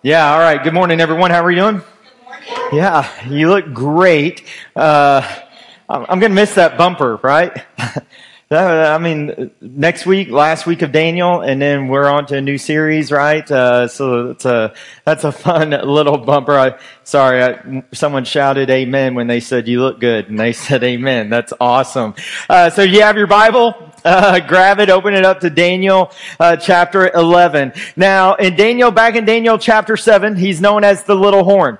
Yeah, all right. Good morning, everyone. How are you doing? Good morning. Yeah, you look great. I'm going to miss that bumper, right? Next week, last week of Daniel, and then we're on to a new series, right? So that's a fun little bumper. Someone shouted amen when they said you look good, and they said amen. That's awesome. So you have your Bible? Grab it, open it up to Daniel, chapter 11. Now, back in Daniel chapter 7, he's known as the little horn.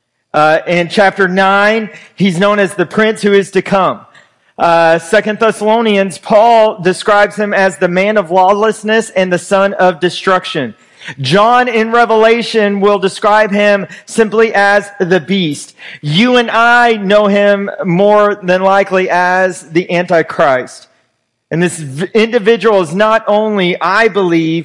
In chapter 9, he's known as the prince who is to come. 2 Thessalonians, Paul describes him as the man of lawlessness and the son of destruction. John in Revelation will describe him simply as the beast. You and I know him more than likely as the Antichrist. And this individual is not only, I believe,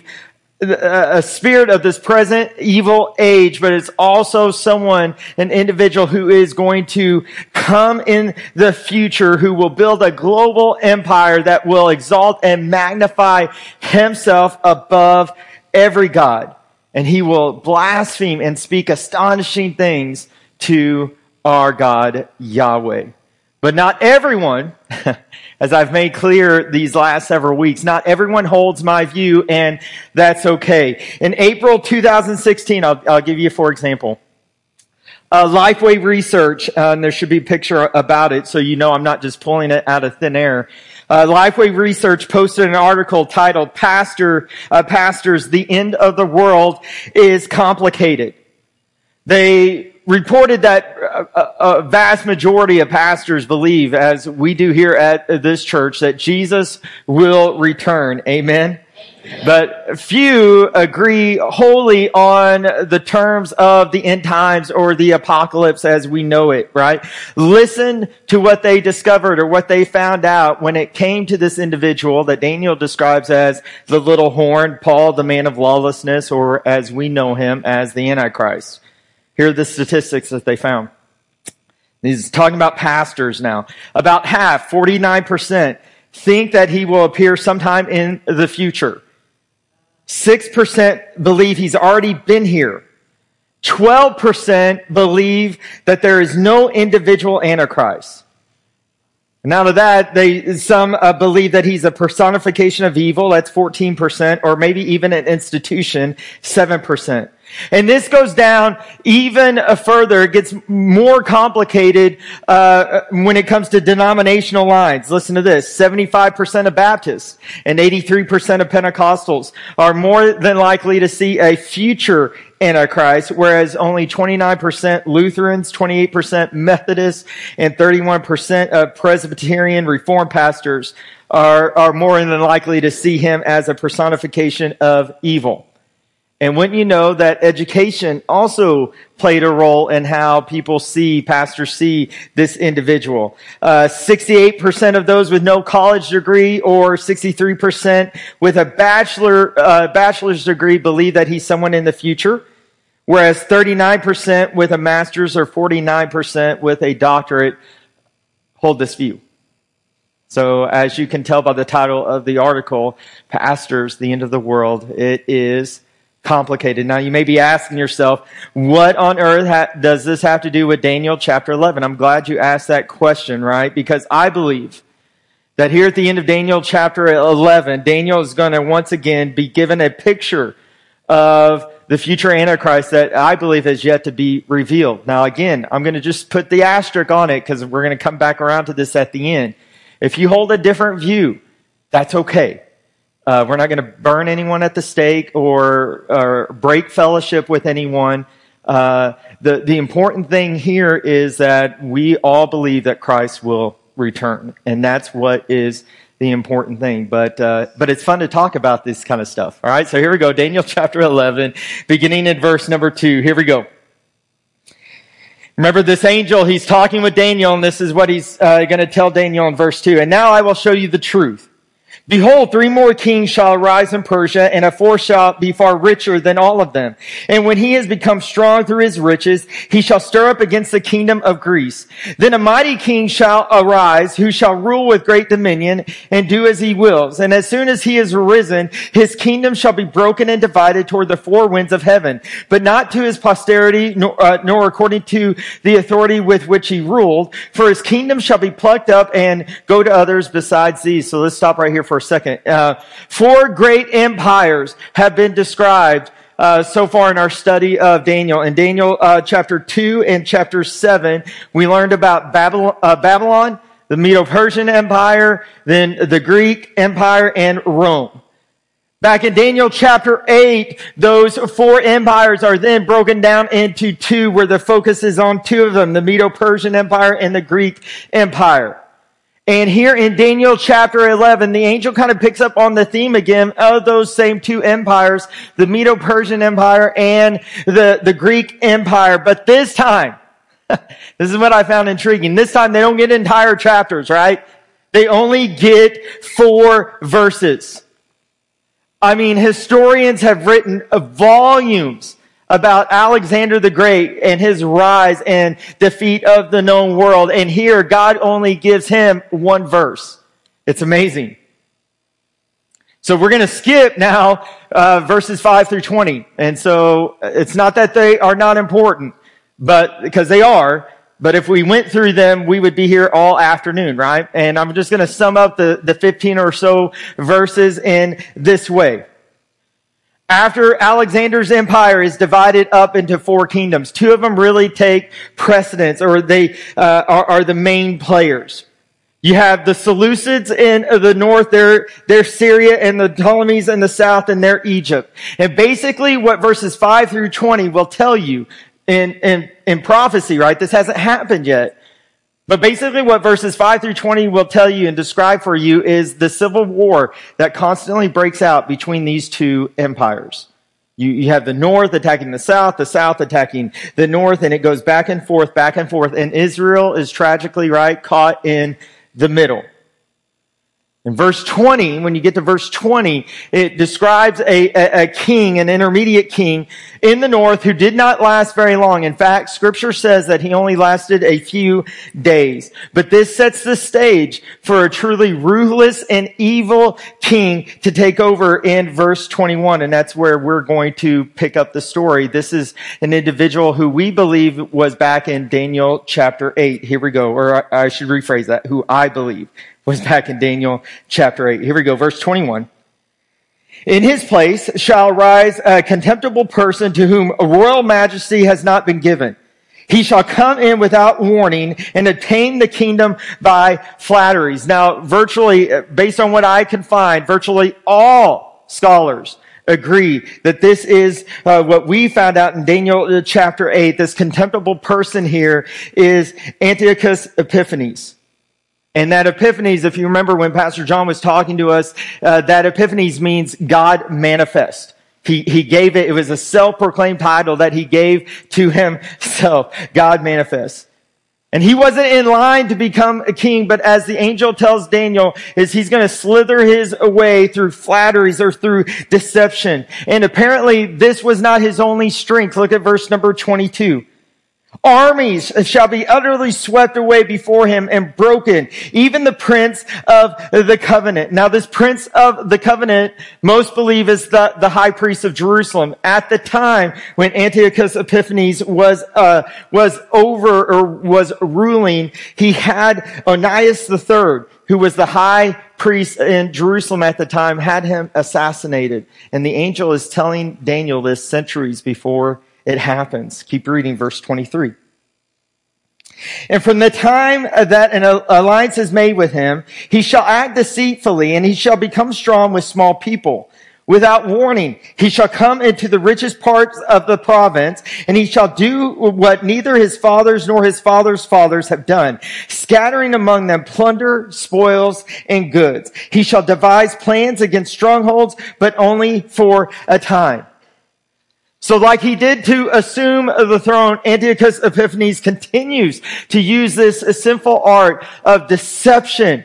a spirit of this present evil age, but it's also an individual who is going to come in the future, who will build a global empire that will exalt and magnify himself above every god. And he will blaspheme and speak astonishing things to our God, Yahweh. But not everyone, as I've made clear these last several weeks, not everyone holds my view, and that's okay. In April 2016, I'll give you, for example, Lifeway Research, and there should be a picture about it, so you know I'm not just pulling it out of thin air. Lifeway Research posted an article titled, Pastors, the End of the World is Complicated. They reported that a vast majority of pastors believe, as we do here at this church, that Jesus will return. Amen? But few agree wholly on the terms of the end times or the apocalypse as we know it, right? Listen to what they discovered or what they found out when it came to this individual that Daniel describes as the little horn, Paul, the man of lawlessness, or as we know him as the Antichrist. Here are the statistics that they found. He's talking about pastors now. About half, 49%, think that he will appear sometime in the future. 6% believe he's already been here. 12% believe that there is no individual Antichrist. And out of that, some believe that he's a personification of evil. That's 14%, or maybe even an institution, 7%. And this goes down even further. It gets more complicated when it comes to denominational lines. Listen to this. 75% of Baptists and 83% of Pentecostals are more than likely to see a future Antichrist, whereas only 29% Lutherans, 28% Methodists, and 31% of Presbyterian Reformed pastors are more than likely to see him as a personification of evil. And wouldn't you know that education also played a role in how pastors see this individual. 68% of those with no college degree or 63% with a bachelor's degree believe that he's someone in the future, whereas 39% with a master's or 49% with a doctorate hold this view. So as you can tell by the title of the article, Pastors, the End of the World, it is complicated. Now, you may be asking yourself, what on earth does this have to do with Daniel chapter 11? I'm glad you asked that question, right? Because I believe that here at the end of Daniel chapter 11, Daniel is going to once again be given a picture of the future Antichrist that I believe has yet to be revealed. Now, again, I'm going to just put the asterisk on it because we're going to come back around to this at the end. If you hold a different view, that's okay. We're not going to burn anyone at the stake or break fellowship with anyone. The important thing here is that we all believe that Christ will return, and that's what is the important thing. But it's fun to talk about this kind of stuff. All right, so here we go. Daniel chapter 11, beginning in verse number 2. Here we go. Remember this angel, he's talking with Daniel, and this is what he's going to tell Daniel in verse 2. And now I will show you the truth. Behold, 3 more kings shall arise in Persia, and a fourth shall be far richer than all of them. And when he has become strong through his riches, he shall stir up against the kingdom of Greece. Then a mighty king shall arise, who shall rule with great dominion, and do as he wills. And as soon as he is risen, his kingdom shall be broken and divided toward the 4 winds of heaven, but not to his posterity, nor according to the authority with which he ruled. For his kingdom shall be plucked up and go to others besides these. So let's stop right here for a second. 4 great empires have been described so far in our study of Daniel. In Daniel chapter 2 and chapter 7, we learned about Babylon, the Medo-Persian Empire, then the Greek Empire, and Rome. Back in Daniel chapter 8, those 4 empires are then broken down into 2, where the focus is on 2 of them, the Medo-Persian Empire and the Greek Empire. And here in Daniel chapter 11, the angel kind of picks up on the theme again of those same 2 empires, the Medo-Persian Empire and the Greek Empire. But this time, this is what I found intriguing. This time they don't get entire chapters, right? They only get 4 verses. I mean, historians have written volumes about Alexander the Great and his rise and defeat of the known world. And here, God only gives him 1 verse. It's amazing. So we're going to skip now verses 5 through 20. And so it's not that they are not important, but because they are. But if we went through them, we would be here all afternoon, right? And I'm just going to sum up the 15 or so verses in this way. After Alexander's empire is divided up into 4 kingdoms, 2 of them really take precedence, or they are the main players. You have the Seleucids in the north, they're Syria, and the Ptolemies in the south, and they're Egypt. And basically what verses 5 through 20 will tell you in prophecy, right? This hasn't happened yet. But basically what verses 5 through 20 will tell you and describe for you is the civil war that constantly breaks out between these 2 empires. You have the north attacking the south attacking the north, and it goes back and forth, and Israel is tragically, right, caught in the middle. In verse 20, when you get to verse 20, it describes a king, an intermediate king in the north who did not last very long. In fact, scripture says that he only lasted a few days. But this sets the stage for a truly ruthless and evil king to take over in verse 21. And that's where we're going to pick up the story. This is an individual who we believe was back in Daniel chapter 8. Here we go. Or I should rephrase that, who I believe was back in Daniel chapter 8. Here we go, verse 21. In his place shall rise a contemptible person to whom royal majesty has not been given. He shall come in without warning and obtain the kingdom by flatteries. Now, virtually, based on what I can find, virtually all scholars agree that this is what we found out in Daniel chapter 8. This contemptible person here is Antiochus Epiphanes. And that Epiphanes, if you remember when Pastor John was talking to us, that Epiphanes means God manifest. He gave it was a self-proclaimed title that he gave to himself, God manifest. And he wasn't in line to become a king, but as the angel tells Daniel, is he's going to slither his way through flatteries or through deception. And apparently this was not his only strength. Look at verse number 22. Armies shall be utterly swept away before him and broken, even the prince of the covenant. Now this prince of the covenant, most believe is the high priest of Jerusalem. At the time when Antiochus Epiphanes was ruling, he had Onias III, who was the high priest in Jerusalem at the time, had him assassinated. And the angel is telling Daniel this centuries before it happens. Keep reading verse 23. And from the time that an alliance is made with him, he shall act deceitfully, and he shall become strong with small people. Without warning, he shall come into the richest parts of the province, and he shall do what neither his fathers nor his fathers' fathers have done, scattering among them plunder, spoils, and goods. He shall devise plans against strongholds, but only for a time. So like he did to assume the throne, Antiochus Epiphanes continues to use this sinful art of deception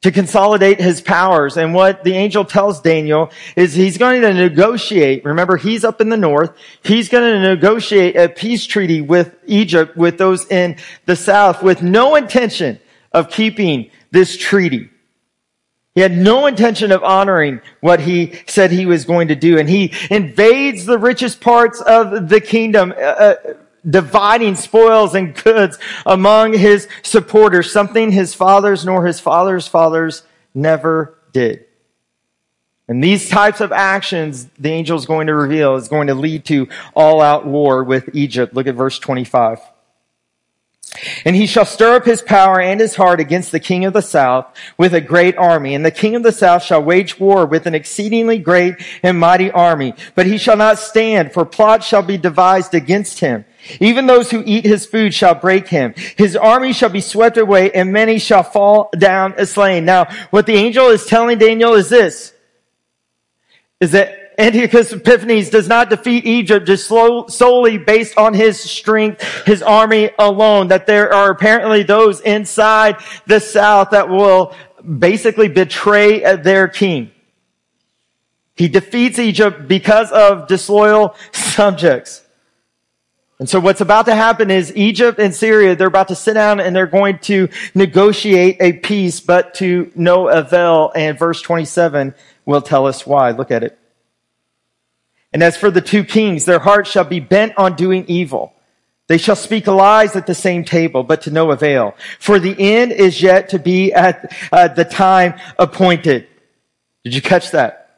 to consolidate his powers. And what the angel tells Daniel is he's going to negotiate. Remember, he's up in the north. He's going to negotiate a peace treaty with Egypt, with those in the south, with no intention of keeping this treaty. He had no intention of honoring what he said he was going to do. And he invades the richest parts of the kingdom, dividing spoils and goods among his supporters, something his fathers nor his fathers' fathers never did. And these types of actions, the angel is going to reveal, is going to lead to all-out war with Egypt. Look at verse 25. And he shall stir up his power and his heart against the king of the south with a great army. And the king of the south shall wage war with an exceedingly great and mighty army. But he shall not stand, for plots shall be devised against him. Even those who eat his food shall break him. His army shall be swept away, and many shall fall down slain. Now, what the angel is telling Daniel is this, is that Antiochus Epiphanes does not defeat Egypt just solely based on his strength, his army alone, that there are apparently those inside the south that will basically betray their king. He defeats Egypt because of disloyal subjects. And so what's about to happen is Egypt and Syria, they're about to sit down and they're going to negotiate a peace, but to no avail. And verse 27 will tell us why. Look at it. And as for the two kings, their hearts shall be bent on doing evil. They shall speak lies at the same table, but to no avail. For the end is yet to be at the time appointed. Did you catch that?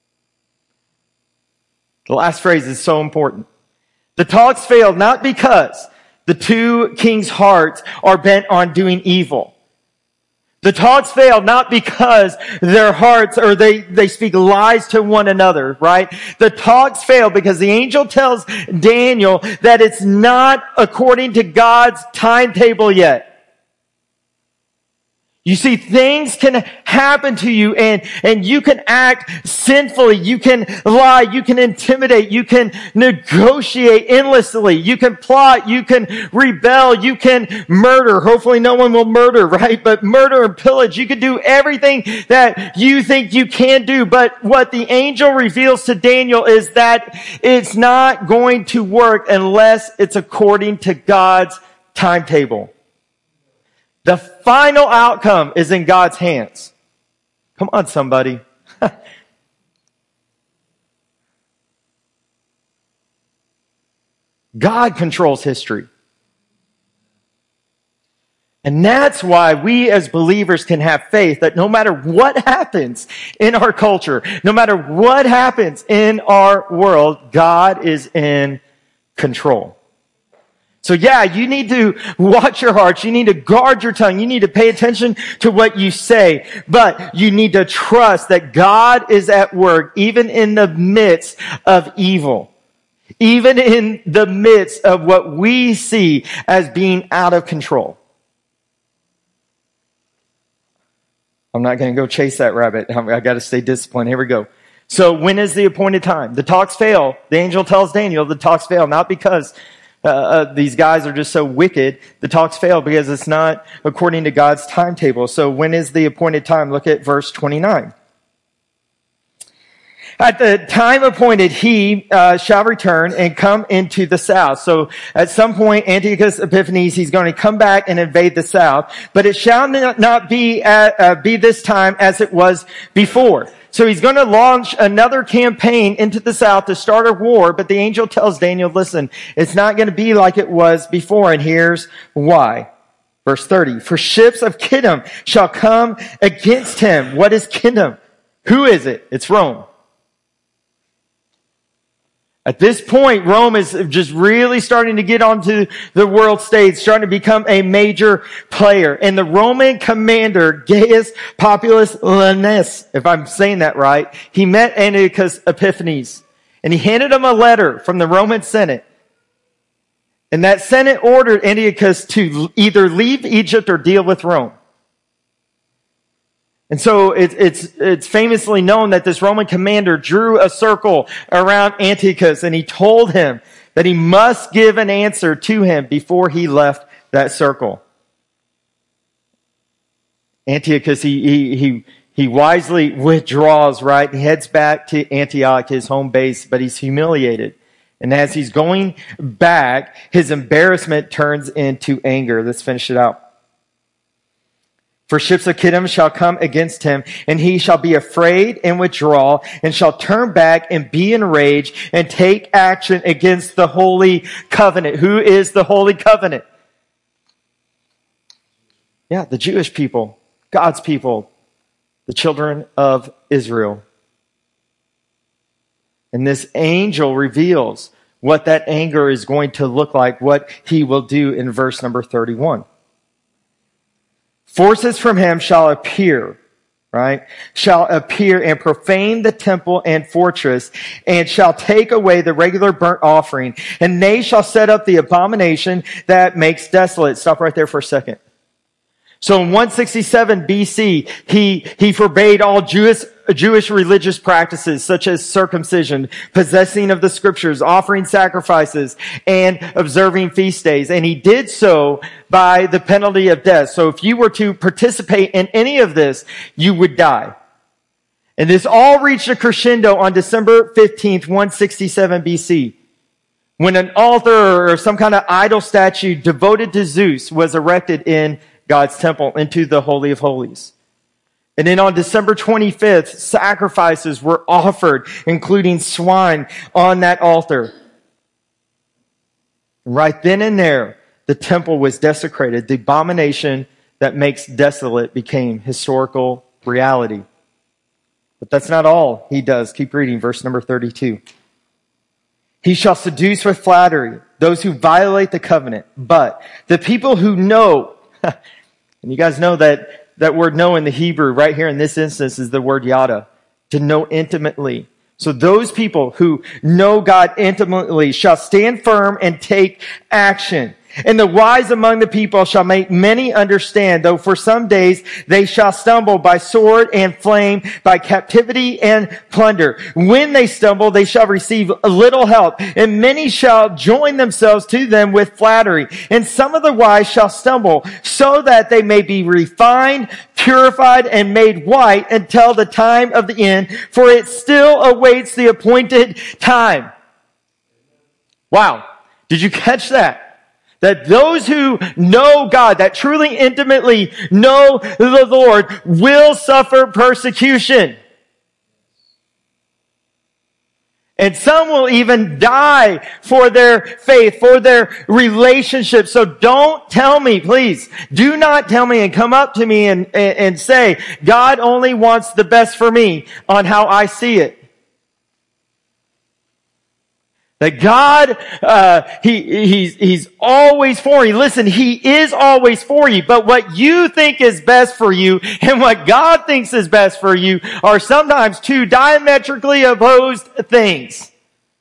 The last phrase is so important. The talks failed not because the two kings' hearts are bent on doing evil. The talks failed not because their hearts, or they speak lies to one another, right? The talks failed because the angel tells Daniel that it's not according to God's timetable yet. You see, things can happen to you and you can act sinfully. You can lie. You can intimidate. You can negotiate endlessly. You can plot. You can rebel. You can murder. Hopefully no one will murder, right? But murder and pillage. You can do everything that you think you can do. But what the angel reveals to Daniel is that it's not going to work unless it's according to God's timetable. The final outcome is in God's hands. Come on, somebody. God controls history. And that's why we as believers can have faith that no matter what happens in our culture, no matter what happens in our world, God is in control. So yeah, you need to watch your hearts. You need to guard your tongue. You need to pay attention to what you say. But you need to trust that God is at work even in the midst of evil. Even in the midst of what we see as being out of control. I'm not going to go chase that rabbit. I got to stay disciplined. Here we go. So when is the appointed time? The talks fail. The angel tells Daniel the talks fail, not because these guys are just so wicked. The talks fail because it's not according to God's timetable. So when is the appointed time? Look at verse 29. At the time appointed, he shall return and come into the south. So at some point, Antiochus Epiphanes, he's going to come back and invade the south. But it shall not be this time as it was before. So he's going to launch another campaign into the south to start a war, but the angel tells Daniel, listen, it's not going to be like it was before, and here's why. Verse 30, for ships of Kittim shall come against him. What is Kittim? Who is it? It's Rome. At this point, Rome is just really starting to get onto the world stage, starting to become a major player. And the Roman commander, Gaius Populus Laenas, if I'm saying that right, he met Antiochus Epiphanes. And he handed him a letter from the Roman Senate. And that Senate ordered Antiochus to either leave Egypt or deal with Rome. And so it's famously known that this Roman commander drew a circle around Antiochus and he told him that he must give an answer to him before he left that circle. Antiochus, he wisely withdraws, right? He heads back to Antioch, his home base, but he's humiliated. And as he's going back, his embarrassment turns into anger. Let's finish it out. For ships of Kittim shall come against him, and he shall be afraid and withdraw, and shall turn back and be enraged and take action against the holy covenant. Who is the holy covenant? Yeah, the Jewish people, God's people, the children of Israel. And this angel reveals what that anger is going to look like, what he will do in verse number 31. Forces from him shall appear, right? Shall appear and profane the temple and fortress, and shall take away the regular burnt offering, and they shall set up the abomination that makes desolate. Stop right there for a second. So in 167 BC, he forbade all Jewish religious practices such as circumcision, possessing of the scriptures, offering sacrifices, and observing feast days. And he did so by the penalty of death. So if you were to participate in any of this, you would die. And this all reached a crescendo on December 15th, 167 BC. When an altar or some kind of idol statue devoted to Zeus was erected in God's temple into the Holy of Holies. And then on December 25th, sacrifices were offered, including swine, on that altar. Right then and there, the temple was desecrated. The abomination that makes desolate became historical reality. But that's not all he does. Keep reading, verse number 32. He shall seduce with flattery those who violate the covenant, but the people who know, and you guys know that word know in the Hebrew right here in this instance is the word yada, to know intimately. So those people who know God intimately shall stand firm and take action. And the wise among the people shall make many understand, though for some days they shall stumble by sword and flame, by captivity and plunder. When they stumble, they shall receive a little help, and many shall join themselves to them with flattery. And some of the wise shall stumble, so that they may be refined, purified, and made white until the time of the end, for it still awaits the appointed time. Wow. Did you catch that? That those who know God, that truly intimately know the Lord, will suffer persecution. And some will even die for their faith, for their relationship. So don't tell me, please, do not tell me and come up to me and say, God only wants the best for me on how I see it. That God, He's always for you. Listen, He is always for you. But what you think is best for you and what God thinks is best for you are sometimes two diametrically opposed things.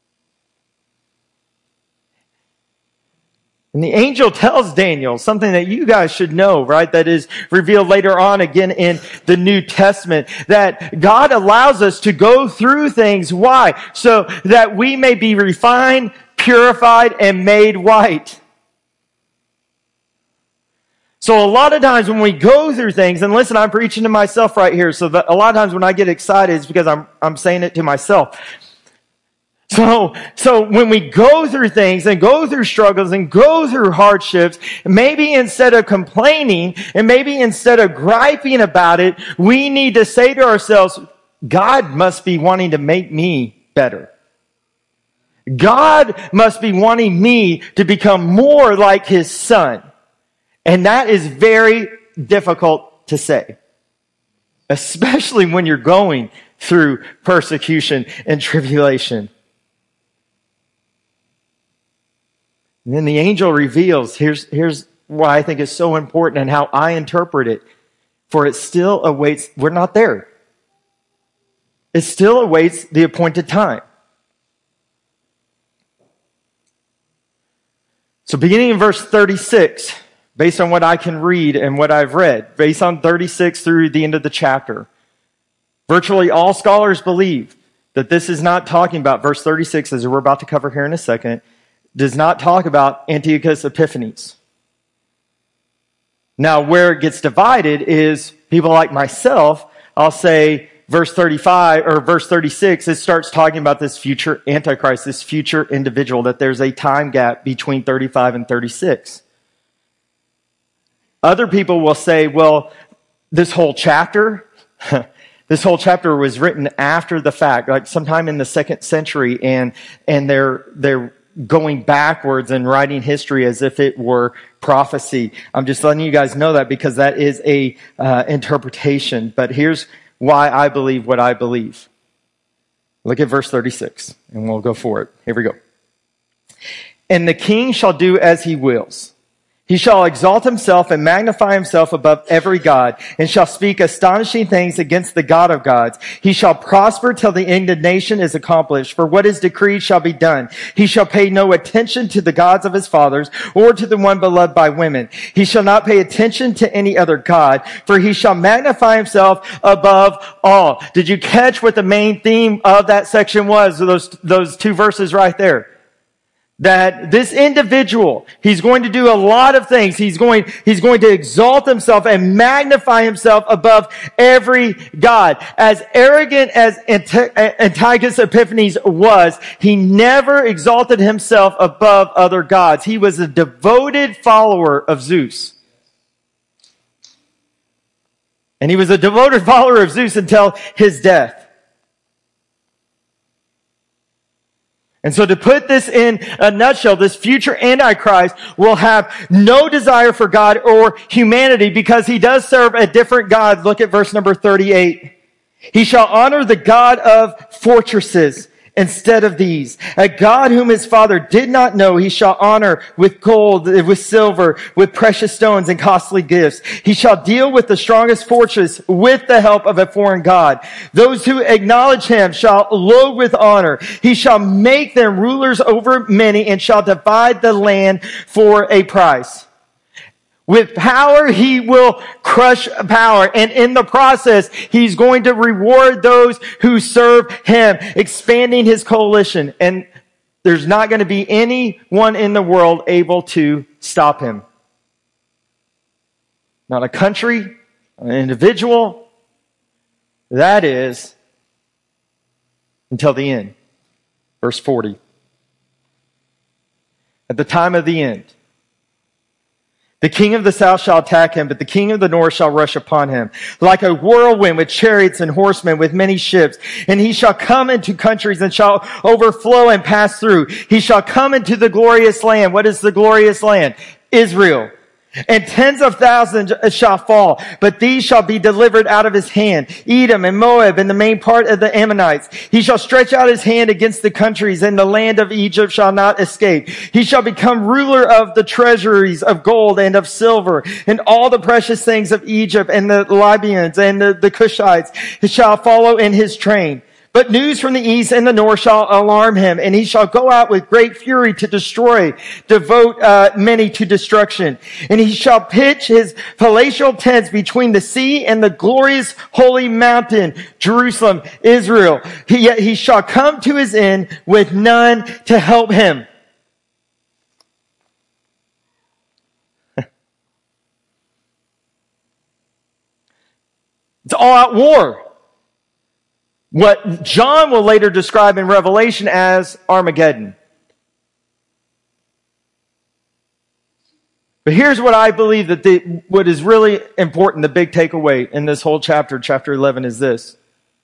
And the angel tells Daniel something that you guys should know, right? That is revealed later on again in the New Testament. That God allows us to go through things. Why? So that we may be refined, purified, and made white. So a lot of times when we go through things, and listen, I'm preaching to myself right here. So that a lot of times when I get excited, it's because I'm saying it to myself. So when we go through things and go through struggles and go through hardships, maybe instead of complaining and maybe instead of griping about it, we need to say to ourselves, God must be wanting to make me better. God must be wanting me to become more like His Son. And that is very difficult to say, especially when you're going through persecution and tribulation. And then the angel reveals, here's why I think it's so important and how I interpret it. For it still awaits, we're not there. It still awaits the appointed time. So beginning in verse 36, based on what I can read and what I've read, based on 36 through the end of the chapter, virtually all scholars believe that this is not talking about, verse 36, as we're about to cover here in a second, does not talk about Antiochus Epiphanes. Now, where it gets divided is people like myself, I'll say verse 35 or verse 36, it starts talking about this future Antichrist, this future individual, that there's a time gap between 35 and 36. Other people will say, well, this whole chapter was written after the fact, like sometime in the 2nd century, and they're going backwards and writing history as if it were prophecy. I'm just letting you guys know that because that is a interpretation. But here's why I believe what I believe. Look at verse 36, and we'll go for it. Here we go. And the king shall do as he wills. He shall exalt himself and magnify himself above every god, and shall speak astonishing things against the God of gods. He shall prosper till the indignation is accomplished, for what is decreed shall be done. He shall pay no attention to the gods of his fathers, or to the one beloved by women. He shall not pay attention to any other god, for he shall magnify himself above all. Did you catch what the main theme of that section was? Those 2 verses right there. That this individual, he's going to do a lot of things. He's going to exalt himself and magnify himself above every god. As arrogant as Antiochus Epiphanes was, he never exalted himself above other gods. He was a devoted follower of Zeus. And he was a devoted follower of Zeus until his death. And so to put this in a nutshell, this future Antichrist will have no desire for God or humanity because he does serve a different God. Look at verse number 38. He shall honor the God of fortresses instead of these. A God whom his father did not know, he shall honor with gold, with silver, with precious stones and costly gifts. He shall deal with the strongest fortress with the help of a foreign God. Those who acknowledge him shall load with honor. He shall make them rulers over many and shall divide the land for a price. With power, he will crush power. And in the process, he's going to reward those who serve him, expanding his coalition. And there's not going to be anyone in the world able to stop him. Not a country, an individual. That is until the end. Verse 40. At the time of the end, the king of the south shall attack him, but the king of the north shall rush upon him, like a whirlwind with chariots and horsemen with many ships. And he shall come into countries and shall overflow and pass through. He shall come into the glorious land. What is the glorious land? Israel. And tens of thousands shall fall, but these shall be delivered out of his hand. Edom and Moab and the main part of the Ammonites. He shall stretch out his hand against the countries, and the land of Egypt shall not escape. He shall become ruler of the treasuries of gold and of silver, and all the precious things of Egypt, and the Libyans and the Cushites shall follow in his train. But news from the east and the north shall alarm him, and he shall go out with great fury to destroy, devote many to destruction. And he shall pitch his palatial tents between the sea and the glorious holy mountain, Jerusalem, Israel. He shall come to his end with none to help him. It's all out war. What John will later describe in Revelation as Armageddon. But here's what I believe that what is really important, the big takeaway in this whole chapter, chapter 11, is this.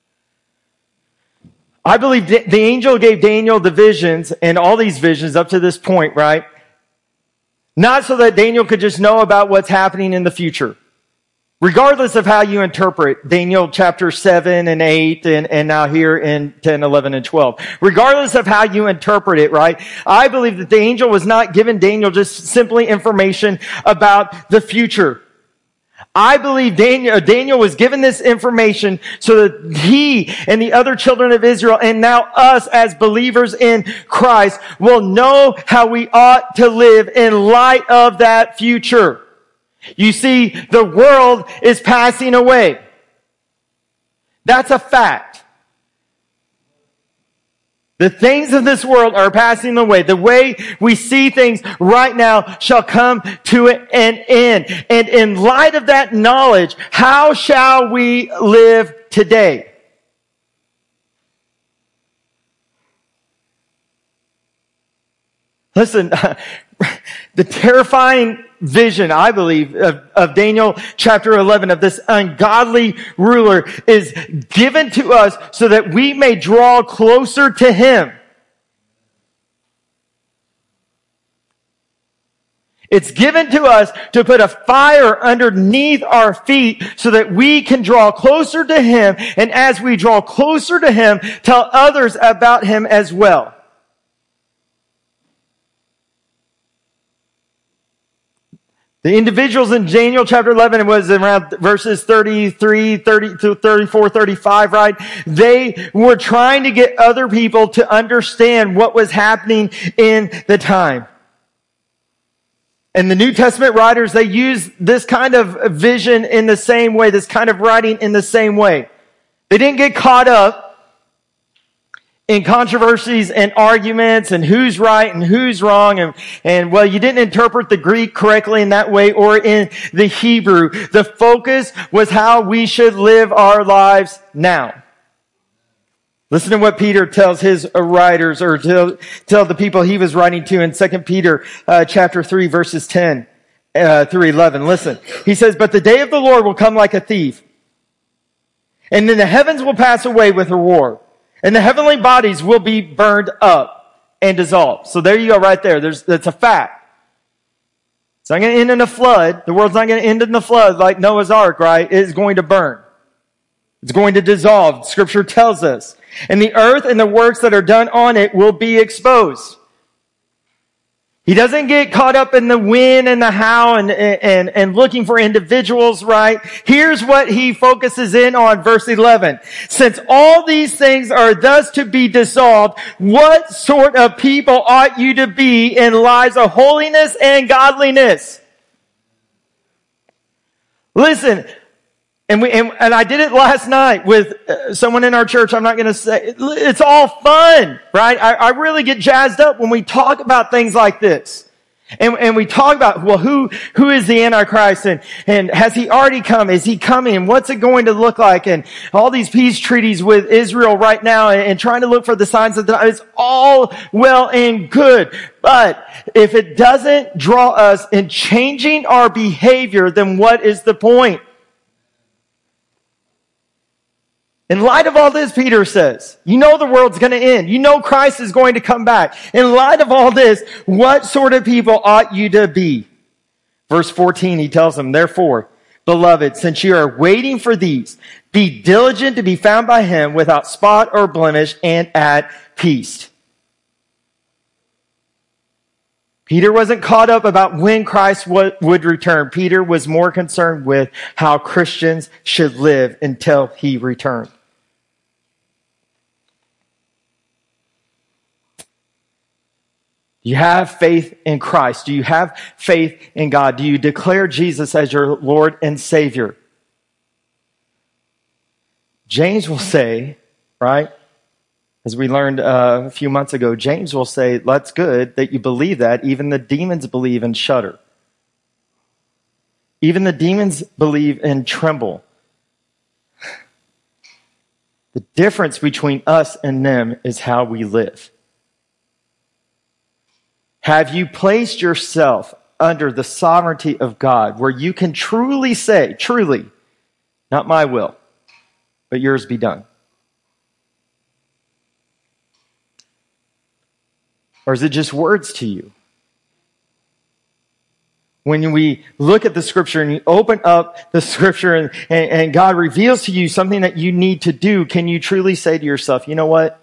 I believe the angel gave Daniel the visions and all these visions up to this point, right? Not so that Daniel could just know about what's happening in the future. Regardless of how you interpret Daniel chapter 7 and 8 and now here in 10, 11, and 12. Regardless of how you interpret it, right? I believe that the angel was not giving Daniel just simply information about the future. I believe Daniel was given this information so that he and the other children of Israel and now us as believers in Christ will know how we ought to live in light of that future. You see, the world is passing away. That's a fact. The things of this world are passing away. The way we see things right now shall come to an end. And in light of that knowledge, how shall we live today? Listen, the terrifying vision, I believe, of Daniel chapter 11, of this ungodly ruler, is given to us so that we may draw closer to him. It's given to us to put a fire underneath our feet so that we can draw closer to him, and as we draw closer to him, tell others about him as well. The individuals in Daniel chapter 11, it was around verses 33, 30 to 34, 35, right? They were trying to get other people to understand what was happening in the time. And the New Testament writers, they use this kind of vision in the same way, this kind of writing in the same way. They didn't get caught up in controversies and arguments and who's right and who's wrong and well, you didn't interpret the Greek correctly in that way or in the Hebrew. The focus was how we should live our lives now. Listen to what Peter tells his writers, or tell the people he was writing to in 2 Peter chapter 3 verses 10 through 11. Listen, he says, "But the day of the Lord will come like a thief, and then the heavens will pass away with a roar, and the heavenly bodies will be burned up and dissolved." So there you go right there. That's a fact. It's not going to end in a flood. The world's not going to end in the flood like Noah's Ark, right? It is going to burn. It's going to dissolve. Scripture tells us. And the earth and the works that are done on it will be exposed. He doesn't get caught up in the when and the how and looking for individuals, right? Here's what he focuses in on, verse 11. "Since all these things are thus to be dissolved, what sort of people ought you to be in lives of holiness and godliness?" Listen, and I did it last night with someone in our church. I'm not going to say, it's all fun, right? I really get jazzed up when we talk about things like this. And we talk about, well, who is the Antichrist, and has he already come? Is he coming? And what's it going to look like? And all these peace treaties with Israel right now, and trying to look for the signs of the times. It's all well and good. But if it doesn't draw us in changing our behavior, then what is the point? In light of all this, Peter says, you know the world's going to end. You know Christ is going to come back. In light of all this, what sort of people ought you to be? Verse 14, he tells them, "Therefore, beloved, since you are waiting for these, be diligent to be found by him without spot or blemish and at peace." Peter wasn't caught up about when Christ would return. Peter was more concerned with how Christians should live until he returned. Do you have faith in Christ? Do you have faith in God? Do you declare Jesus as your Lord and Savior? James will say, right? As we learned a few months ago, James will say, "That's good that you believe that. Even the demons believe and shudder. Even the demons believe and tremble." The difference between us and them is how we live. Have you placed yourself under the sovereignty of God, where you can truly say, truly, not my will, but yours be done? Or is it just words to you? When we look at the scripture and you open up the scripture and God reveals to you something that you need to do, can you truly say to yourself, you know what?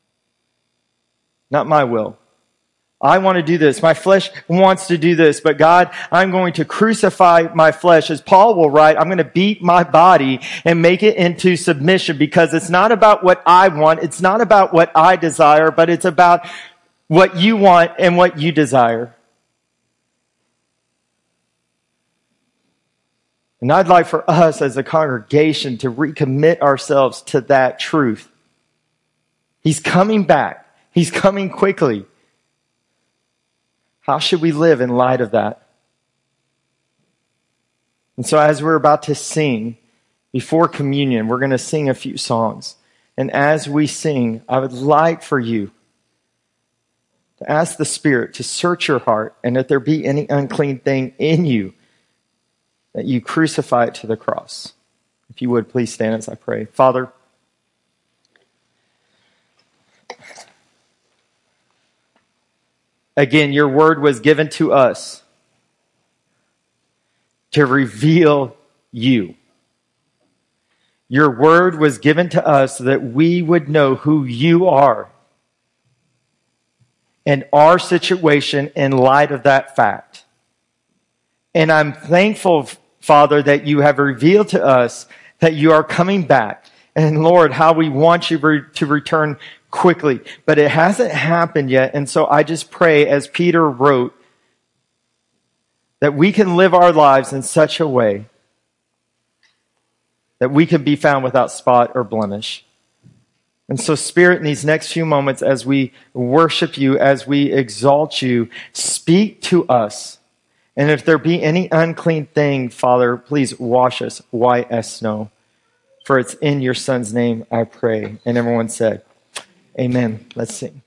Not my will. I want to do this. My flesh wants to do this, but God, I'm going to crucify my flesh. As Paul will write, I'm going to beat my body and make it into submission, because it's not about what I want. It's not about what I desire, but it's about what you want and what you desire. And I'd like for us as a congregation to recommit ourselves to that truth. He's coming back. He's coming quickly. How should we live in light of that? And so as we're about to sing, before communion, we're going to sing a few songs. And as we sing, I would like for you to ask the Spirit to search your heart, and if there be any unclean thing in you, that you crucify it to the cross. If you would, please stand as I pray. Father, again, your word was given to us to reveal you. Your word was given to us so that we would know who you are and our situation in light of that fact. And I'm thankful, Father, that you have revealed to us that you are coming back. And Lord, how we want you to return quickly. But it hasn't happened yet. And so I just pray, as Peter wrote, that we can live our lives in such a way that we can be found without spot or blemish. And so, Spirit, in these next few moments, as we worship you, as we exalt you, speak to us. And if there be any unclean thing, Father, please wash us white as snow. For it's in your Son's name I pray. And everyone said, Amen. Let's sing.